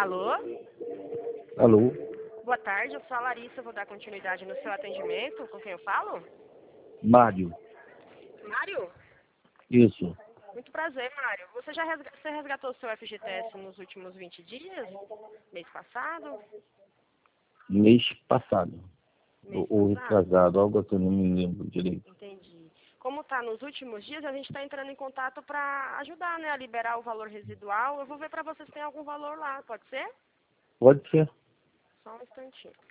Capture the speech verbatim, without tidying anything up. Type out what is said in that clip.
Alô? Alô? Boa tarde, eu sou a Larissa, vou dar continuidade no seu atendimento. Com quem eu falo? Mário. Mário? Isso. Muito prazer, Mário. Você já resga- você resgatou o seu F G T S nos últimos vinte dias? Mês passado? Mês passado. Mês Ou passado? retrasado, algo assim, não me lembro direito. Entendi. Como está nos últimos dias, a gente está entrando em contato para ajudar, né, a liberar o valor residual. Eu vou ver para vocês se tem algum valor lá, pode ser? Pode ser. Só um instantinho.